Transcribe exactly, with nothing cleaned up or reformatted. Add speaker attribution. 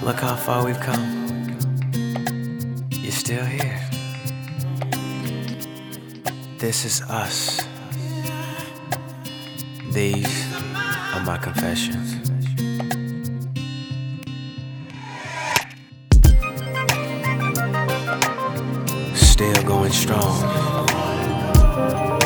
Speaker 1: Look how far we've come. You're still here. This is us. These are my confessions. Still going strong.